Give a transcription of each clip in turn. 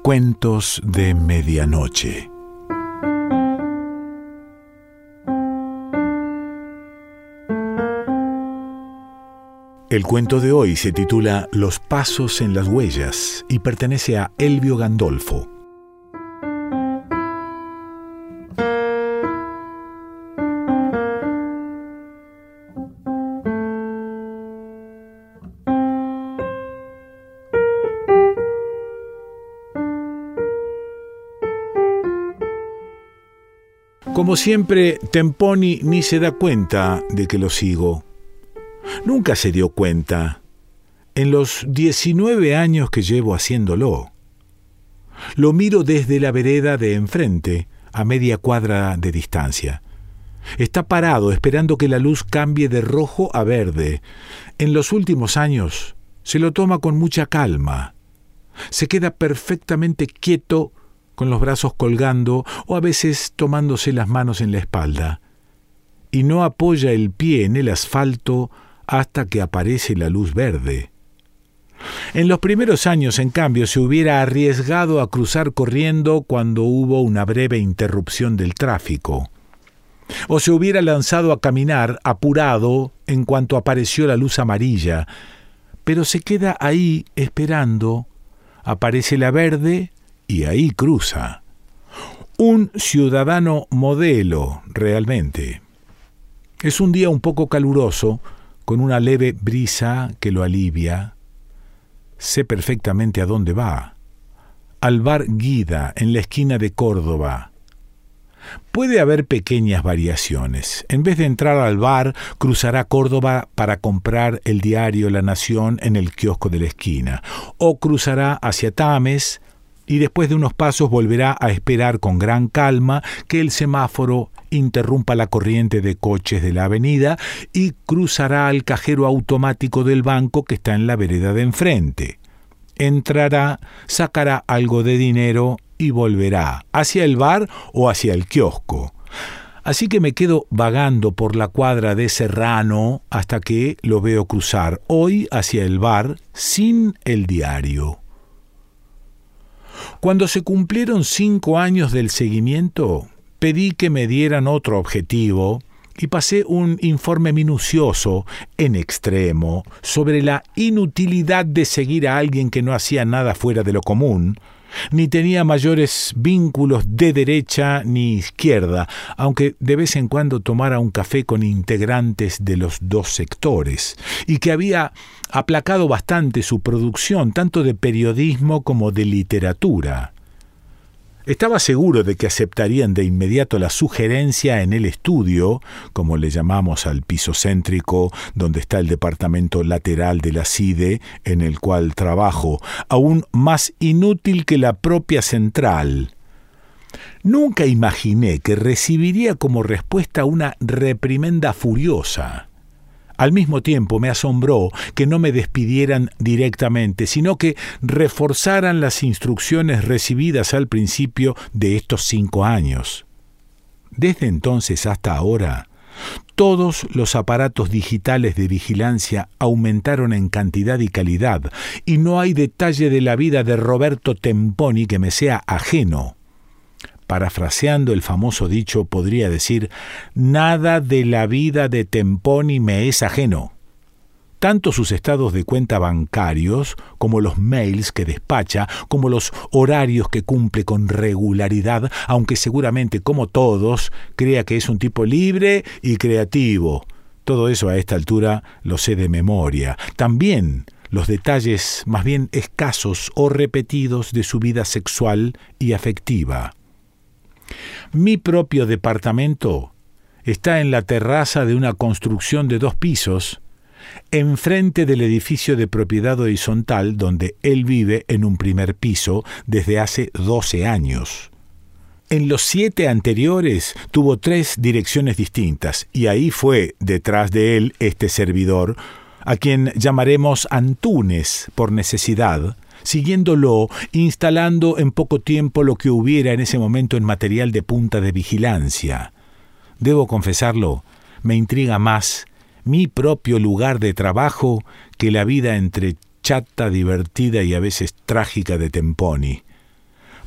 Cuentos de medianoche. El cuento de hoy se titula Los pasos en las huellas y pertenece a Elvio Gandolfo. Como siempre, Temponi ni se da cuenta de que lo sigo. Nunca se dio cuenta, en los 19 años que llevo haciéndolo. Lo miro desde la vereda de enfrente, a media cuadra de distancia. Está parado esperando que la luz cambie de rojo a verde. En los últimos años se lo toma con mucha calma. Se queda perfectamente quieto, con los brazos colgando o a veces tomándose las manos en la espalda, y no apoya el pie en el asfalto hasta que aparece la luz verde. En los primeros años, en cambio, se hubiera arriesgado a cruzar corriendo cuando hubo una breve interrupción del tráfico, o se hubiera lanzado a caminar apurado en cuanto apareció la luz amarilla, pero se queda ahí esperando. Aparece la verde y ahí cruza. Un ciudadano modelo, realmente. Es un día un poco caluroso, con una leve brisa que lo alivia. Sé perfectamente a dónde va. Al bar Guida, en la esquina de Córdoba. Puede haber pequeñas variaciones. En vez de entrar al bar, cruzará Córdoba para comprar el diario La Nación en el kiosco de la esquina. O cruzará hacia Tames, y después de unos pasos volverá a esperar con gran calma que el semáforo interrumpa la corriente de coches de la avenida y cruzará al cajero automático del banco que está en la vereda de enfrente. Entrará, sacará algo de dinero y volverá hacia el bar o hacia el kiosco. Así que me quedo vagando por la cuadra de Serrano hasta que lo veo cruzar, hoy hacia el bar sin el diario. Cuando se cumplieron 5 años del seguimiento, pedí que me dieran otro objetivo y pasé un informe minucioso, en extremo, sobre la inutilidad de seguir a alguien que no hacía nada fuera de lo común, ni tenía mayores vínculos de derecha ni izquierda, aunque de vez en cuando tomara un café con integrantes de los dos sectores, y que había aplacado bastante su producción, tanto de periodismo como de literatura. Estaba seguro de que aceptarían de inmediato la sugerencia en el estudio, como le llamamos al piso céntrico, donde está el departamento lateral de la CIDE, en el cual trabajo, aún más inútil que la propia central. Nunca imaginé que recibiría como respuesta una reprimenda furiosa. Al mismo tiempo me asombró que no me despidieran directamente, sino que reforzaran las instrucciones recibidas al principio de estos 5 años. Desde entonces hasta ahora, todos los aparatos digitales de vigilancia aumentaron en cantidad y calidad, y no hay detalle de la vida de Roberto Temponi que me sea ajeno. Parafraseando el famoso dicho, podría decir: nada de la vida de Temponi me es ajeno. Tanto sus estados de cuenta bancarios, como los mails que despacha, como los horarios que cumple con regularidad, aunque seguramente, como todos, crea que es un tipo libre y creativo. Todo eso a esta altura lo sé de memoria. También los detalles más bien escasos o repetidos de su vida sexual y afectiva. Mi propio departamento está en la terraza de una construcción de 2 pisos, enfrente del edificio de propiedad horizontal donde él vive en un primer piso desde hace 12 años. En los 7 anteriores tuvo 3 direcciones distintas, y ahí fue detrás de él este servidor, a quien llamaremos Antunes por necesidad, siguiéndolo, instalando en poco tiempo lo que hubiera en ese momento en material de punta de vigilancia. Debo confesarlo, me intriga más mi propio lugar de trabajo que la vida entre chata, divertida y a veces trágica de Temponi.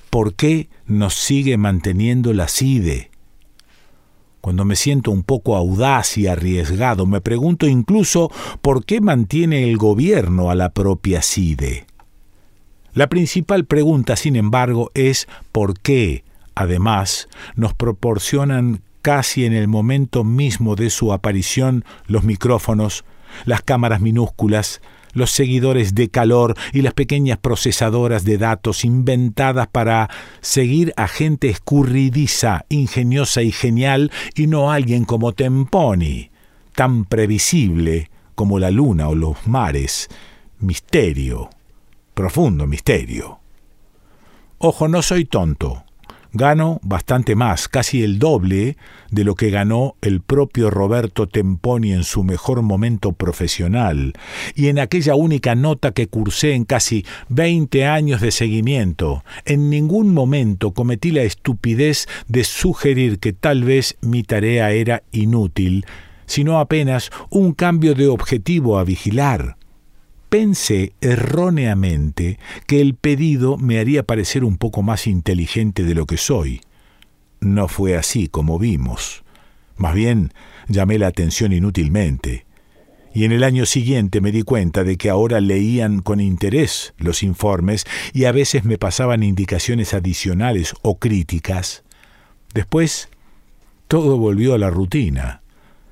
¿por qué nos sigue manteniendo la CIDE? Cuando me siento un poco audaz y arriesgado, me pregunto incluso por qué mantiene el gobierno a la propia CIDE. La principal pregunta, sin embargo, es por qué, además, nos proporcionan casi en el momento mismo de su aparición los micrófonos, las cámaras minúsculas, los seguidores de calor y las pequeñas procesadoras de datos inventadas para seguir a gente escurridiza, ingeniosa y genial, y no a alguien como Temponi, tan previsible como la luna o los mares. Misterio, profundo misterio. Ojo, no soy tonto. Gano bastante más, casi el doble de lo que ganó el propio Roberto Temponi en su mejor momento profesional y en aquella única nota que cursé en casi 20 años de seguimiento. En ningún momento cometí la estupidez de sugerir que tal vez mi tarea era inútil, sino apenas un cambio de objetivo a vigilar. Pensé erróneamente que el pedido me haría parecer un poco más inteligente de lo que soy. No fue así, como vimos. Más bien, llamé la atención inútilmente. Y en el año siguiente me di cuenta de que ahora leían con interés los informes y a veces me pasaban indicaciones adicionales o críticas. Después, todo volvió a la rutina.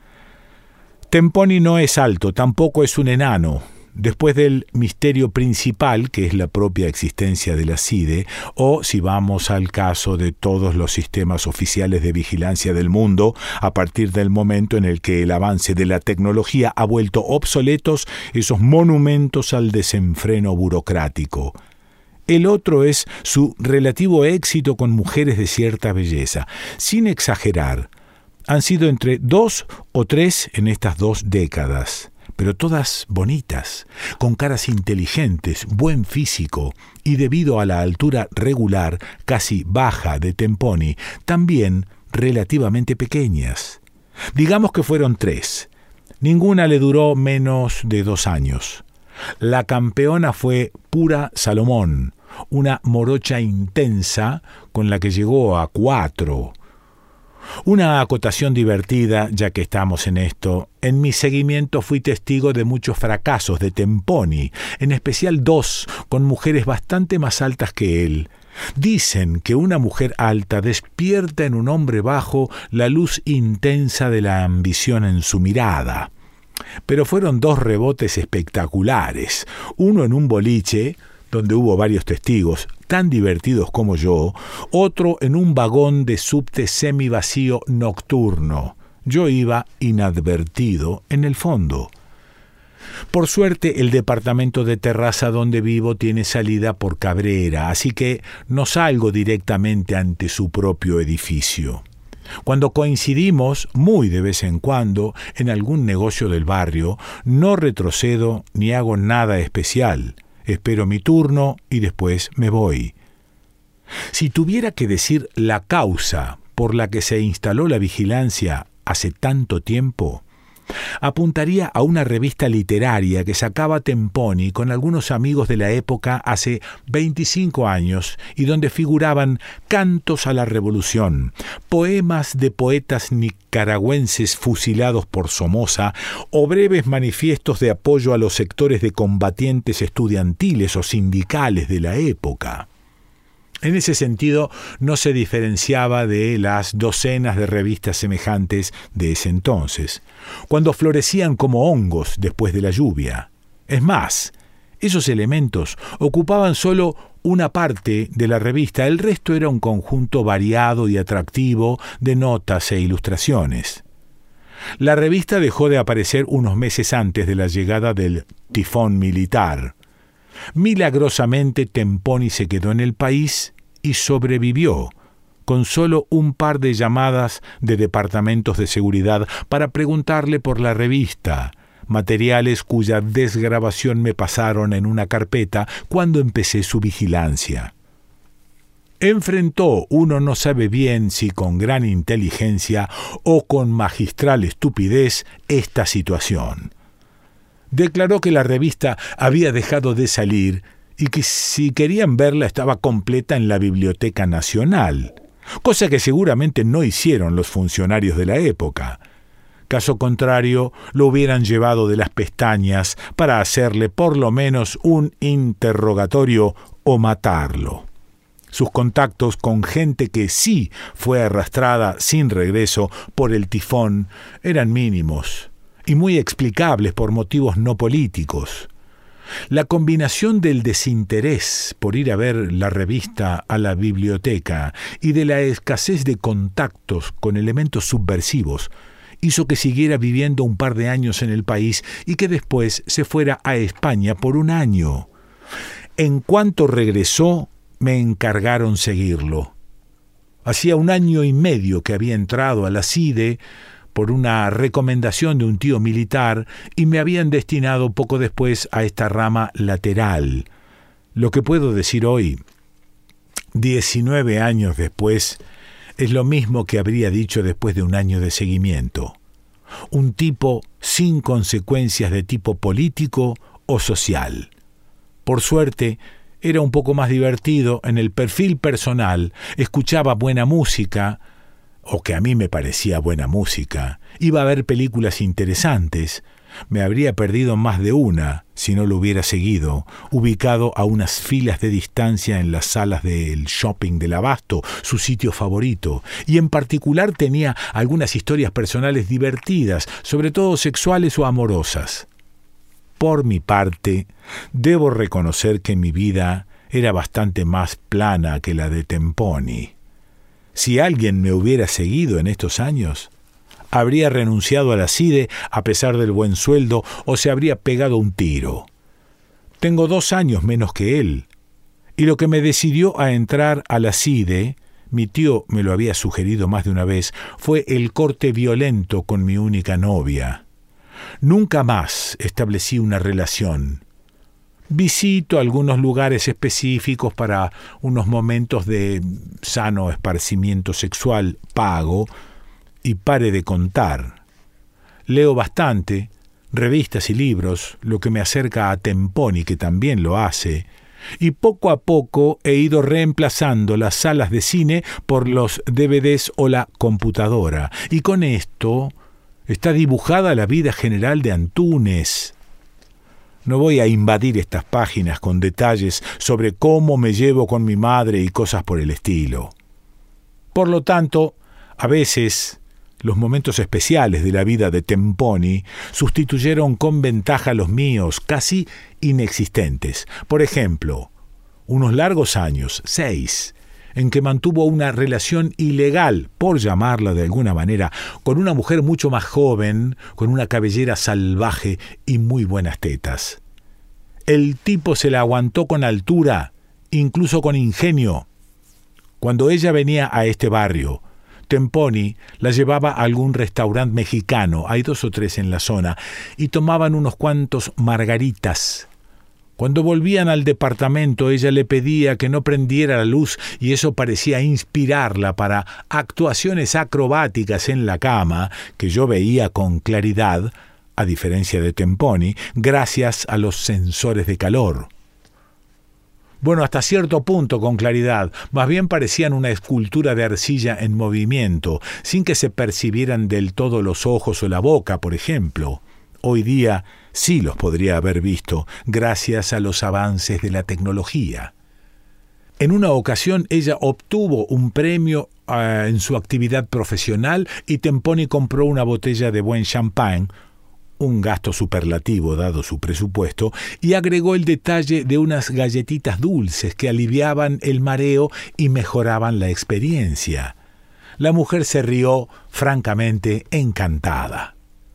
Temponi no es alto, tampoco es un enano. Después del misterio principal, que es la propia existencia de la CIDE, o si vamos al caso de todos los sistemas oficiales de vigilancia del mundo, a partir del momento en el que el avance de la tecnología ha vuelto obsoletos esos monumentos al desenfreno burocrático. El otro es su relativo éxito con mujeres de cierta belleza. Sin exagerar, han sido entre 2 o 3 en estas 2 décadas. Pero todas bonitas, con caras inteligentes, buen físico, y debido a la altura regular, casi baja de Temponi, también relativamente pequeñas. Digamos que fueron 3. Ninguna le duró menos de 2 años. La campeona fue Pura Salomón, una morocha intensa con la que llegó a 4. Una acotación divertida, ya que estamos en esto. En mi seguimiento fui testigo de muchos fracasos de Temponi, en especial 2, con mujeres bastante más altas que él. Dicen que una mujer alta despierta en un hombre bajo la luz intensa de la ambición en su mirada. Pero fueron 2 rebotes espectaculares, uno en un boliche, donde hubo varios testigos, tan divertidos como yo, otro en un vagón de subte semivacío nocturno. Yo iba inadvertido en el fondo. Por suerte, el departamento de terraza donde vivo tiene salida por Cabrera, así que no salgo directamente ante su propio edificio. Cuando coincidimos, muy de vez en cuando, en algún negocio del barrio, no retrocedo ni hago nada especial. Espero mi turno y después me voy. Si tuviera que decir la causa por la que se instaló la vigilancia hace tanto tiempo, apuntaría a una revista literaria que sacaba Temponi con algunos amigos de la época hace 25 años y donde figuraban cantos a la revolución, poemas de poetas nicaragüenses fusilados por Somoza o breves manifiestos de apoyo a los sectores de combatientes estudiantiles o sindicales de la época. En ese sentido, no se diferenciaba de las docenas de revistas semejantes de ese entonces, cuando florecían como hongos después de la lluvia. Es más, esos elementos ocupaban solo una parte de la revista, el resto era un conjunto variado y atractivo de notas e ilustraciones. La revista dejó de aparecer unos meses antes de la llegada del tifón militar. Milagrosamente Temponi se quedó en el país y sobrevivió, con solo un par de llamadas de departamentos de seguridad para preguntarle por la revista, materiales cuya desgrabación me pasaron en una carpeta cuando empecé su vigilancia. Enfrentó, uno no sabe bien si con gran inteligencia o con magistral estupidez, esta situación. Declaró que la revista había dejado de salir y que si querían verla estaba completa en la Biblioteca Nacional, cosa que seguramente no hicieron los funcionarios de la época. Caso contrario, lo hubieran llevado de las pestañas para hacerle por lo menos un interrogatorio o matarlo. Sus contactos con gente que sí fue arrastrada sin regreso por el tifón eran mínimos y muy explicables por motivos no políticos. La combinación del desinterés por ir a ver la revista a la biblioteca y de la escasez de contactos con elementos subversivos hizo que siguiera viviendo un par de años en el país y que después se fuera a España por un año. En cuanto regresó, me encargaron seguirlo. Hacía 1 año y medio que había entrado a la CIDE por una recomendación de un tío militar y me habían destinado poco después a esta rama lateral. Lo que puedo decir hoy, 19 años después, es lo mismo que habría dicho después de 1 año de seguimiento. Un tipo sin consecuencias de tipo político o social. Por suerte, era un poco más divertido en el perfil personal, escuchaba buena música, o que a mí me parecía buena música, iba a ver películas interesantes. Me habría perdido más de una si no lo hubiera seguido, ubicado a unas filas de distancia en las salas del shopping del Abasto, su sitio favorito, y en particular tenía algunas historias personales divertidas, sobre todo sexuales o amorosas. Por mi parte, debo reconocer que mi vida era bastante más plana que la de Temponi. Si alguien me hubiera seguido en estos años, habría renunciado a la CIDE a pesar del buen sueldo o se habría pegado un tiro. Tengo 2 años menos que él, y lo que me decidió a entrar a la CIDE, mi tío me lo había sugerido más de una vez, fue el corte violento con mi única novia. Nunca más establecí una relación. Visito algunos lugares específicos para unos momentos de sano esparcimiento sexual, pago, y pare de contar. Leo bastante, revistas y libros, lo que me acerca a Temponi, que también lo hace, y poco a poco he ido reemplazando las salas de cine por los DVDs o la computadora, y con esto está dibujada la vida general de Antúnez. No voy a invadir estas páginas con detalles sobre cómo me llevo con mi madre y cosas por el estilo. Por lo tanto, a veces los momentos especiales de la vida de Temponi sustituyeron con ventaja los míos, casi inexistentes. Por ejemplo, unos largos años, 6, en que mantuvo una relación ilegal, por llamarla de alguna manera, con una mujer mucho más joven, con una cabellera salvaje y muy buenas tetas. El tipo se la aguantó con altura, incluso con ingenio. Cuando ella venía a este barrio, Temponi la llevaba a algún restaurante mexicano, hay 2 o 3 en la zona, y tomaban unos cuantos margaritas. Cuando volvían al departamento, ella le pedía que no prendiera la luz y eso parecía inspirarla para actuaciones acrobáticas en la cama, que yo veía con claridad, a diferencia de Temponi, gracias a los sensores de calor. Bueno, hasta cierto punto con claridad, más bien parecían una escultura de arcilla en movimiento, sin que se percibieran del todo los ojos o la boca, por ejemplo. Hoy día sí los podría haber visto, gracias a los avances de la tecnología. En una ocasión ella obtuvo un premio en su actividad profesional y Temponi compró una botella de buen champán, un gasto superlativo dado su presupuesto, y agregó el detalle de unas galletitas dulces que aliviaban el mareo y mejoraban la experiencia. La mujer se rió francamente encantada.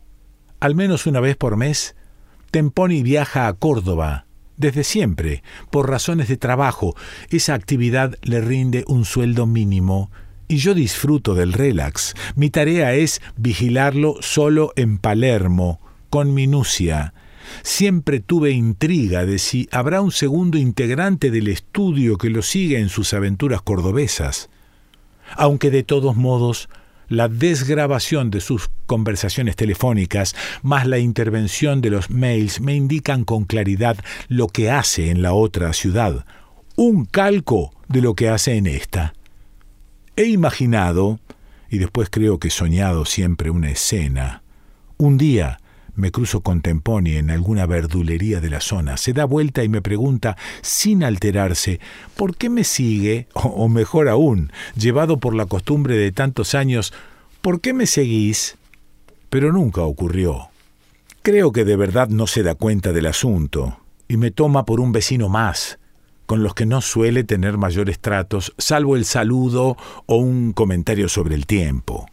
Al menos una vez por mes, Temponi viaja a Córdoba, desde siempre, por razones de trabajo. Esa actividad le rinde un sueldo mínimo y yo disfruto del relax. Mi tarea es vigilarlo solo en Palermo, con minucia. Siempre tuve intriga de si habrá un segundo integrante del estudio que lo siga en sus aventuras cordobesas. Aunque de todos modos La desgrabación de sus conversaciones telefónicas, más la intervención de los mails, me indican con claridad lo que hace en la otra ciudad, un calco de lo que hace en esta. He imaginado, y después creo que he soñado siempre una escena. Un día me cruzo con Temponi en alguna verdulería de la zona. Se da vuelta y me pregunta, sin alterarse, ¿por qué me sigue? O mejor aún, llevado por la costumbre de tantos años, ¿por qué me seguís? Pero nunca ocurrió. Creo que de verdad no se da cuenta del asunto, y me toma por un vecino más, con los que no suele tener mayores tratos, salvo el saludo o un comentario sobre el tiempo.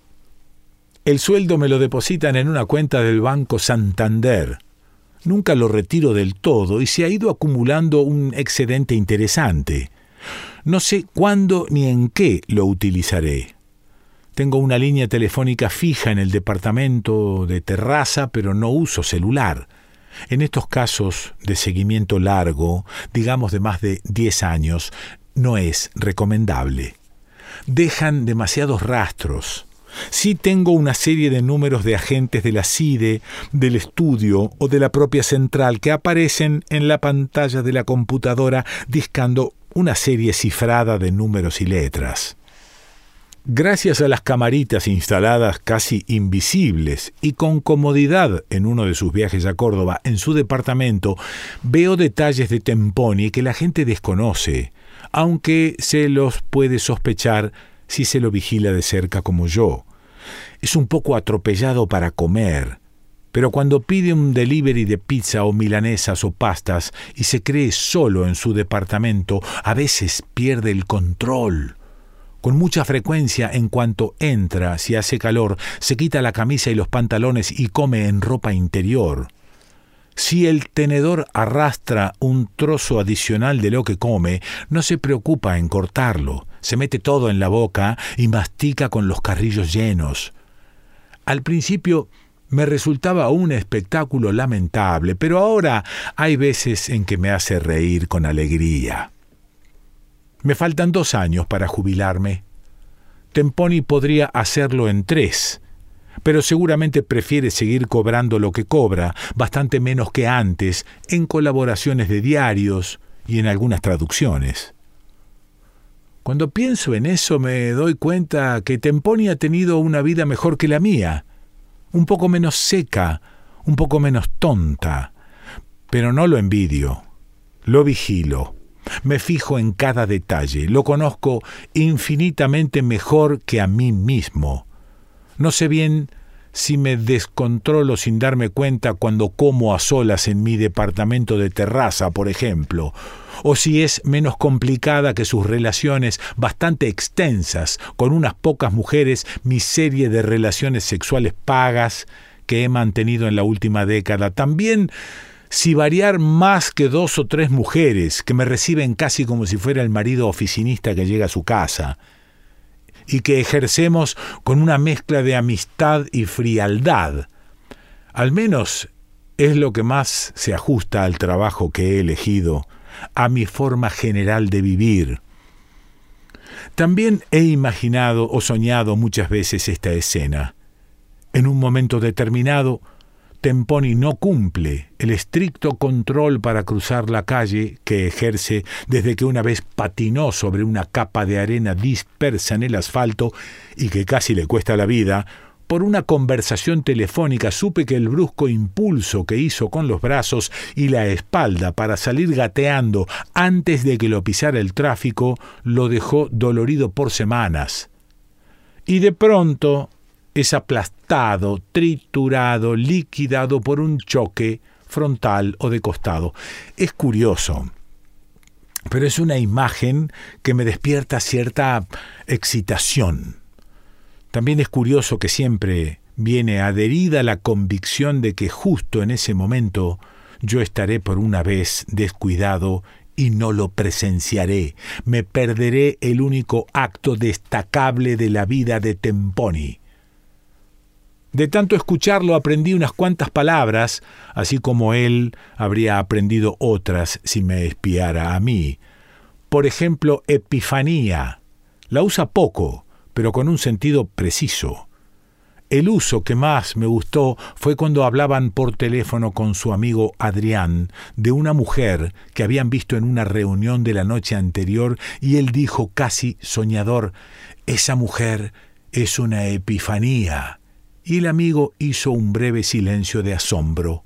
El sueldo me lo depositan en una cuenta del Banco Santander. Nunca lo retiro del todo y se ha ido acumulando un excedente interesante. No sé cuándo ni en qué lo utilizaré. Tengo una línea telefónica fija en el departamento de Terraza, pero no uso celular. En estos casos de seguimiento largo, digamos de más de 10 años, no es recomendable. Dejan demasiados rastros. Sí tengo una serie de números de agentes de la CIDE, del estudio o de la propia central que aparecen en la pantalla de la computadora discando una serie cifrada de números y letras. Gracias a las camaritas instaladas casi invisibles y con comodidad en uno de sus viajes a Córdoba en su departamento, veo detalles de Temponi que la gente desconoce, aunque se los puede sospechar si se lo vigila de cerca como yo. Es un poco atropellado para comer, pero cuando pide un delivery de pizza o milanesas o pastas y se cree solo en su departamento, a veces pierde el control. Con mucha frecuencia, en cuanto entra, si hace calor, se quita la camisa y los pantalones y come en ropa interior. Si el tenedor arrastra un trozo adicional de lo que come, no se preocupa en cortarlo. Se mete todo en la boca y mastica con los carrillos llenos. Al principio me resultaba un espectáculo lamentable, pero ahora hay veces en que me hace reír con alegría. Me faltan 2 años para jubilarme. Temponi podría hacerlo en 3, pero seguramente prefiere seguir cobrando lo que cobra, bastante menos que antes, en colaboraciones de diarios y en algunas traducciones. Cuando pienso en eso me doy cuenta que Temponi ha tenido una vida mejor que la mía, un poco menos seca, un poco menos tonta, pero no lo envidio, lo vigilo. Me fijo en cada detalle, lo conozco infinitamente mejor que a mí mismo. No sé bien si me descontrolo sin darme cuenta cuando como a solas en mi departamento de Terraza, por ejemplo, o si es menos complicada que sus relaciones bastante extensas con unas pocas mujeres, mi serie de relaciones sexuales pagas que he mantenido en la última década. También si variar más que 2 o 3 mujeres que me reciben casi como si fuera el marido oficinista que llega a su casa, y que ejercemos con una mezcla de amistad y frialdad. Al menos es lo que más se ajusta al trabajo que he elegido, a mi forma general de vivir. También he imaginado o soñado muchas veces esta escena. En un momento determinado, Temponi no cumple el estricto control para cruzar la calle que ejerce desde que una vez patinó sobre una capa de arena dispersa en el asfalto y que casi le cuesta la vida. Por una conversación telefónica supe que el brusco impulso que hizo con los brazos y la espalda para salir gateando antes de que lo pisara el tráfico lo dejó dolorido por semanas. Y de pronto es aplastado, triturado, liquidado por un choque frontal o de costado. Es curioso, pero es una imagen que me despierta cierta excitación. También es curioso que siempre viene adherida la convicción de que justo en ese momento yo estaré por una vez descuidado y no lo presenciaré. Me perderé el único acto destacable de la vida de Temponi. De tanto escucharlo aprendí unas cuantas palabras, así como él habría aprendido otras si me espiara a mí. Por ejemplo, epifanía. La usa poco, pero con un sentido preciso. El uso que más me gustó fue cuando hablaban por teléfono con su amigo Adrián de una mujer que habían visto en una reunión de la noche anterior y él dijo casi soñador: «Esa mujer es una epifanía». Y el amigo hizo un breve silencio de asombro.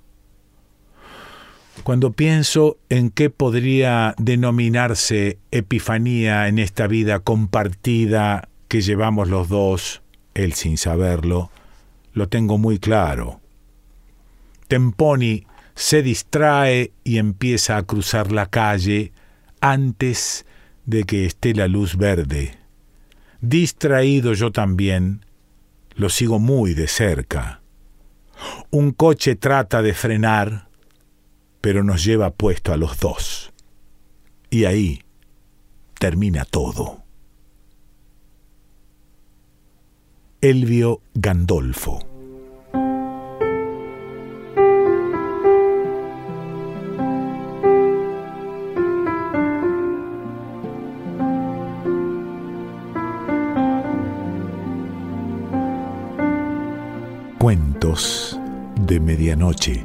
Cuando pienso en qué podría denominarse epifanía en esta vida compartida que llevamos los dos, él sin saberlo, lo tengo muy claro. Temponi se distrae y empieza a cruzar la calle antes de que esté la luz verde. Distraído yo también, lo sigo muy de cerca. Un coche trata de frenar, pero nos lleva puesto a los dos. Y ahí termina todo. Elvio Gandolfo. Cuentos de medianoche.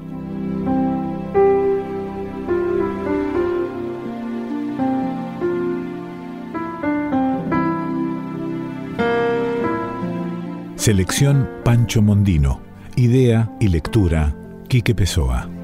Selección Pancho Mondino. Idea y lectura Quique Pessoa.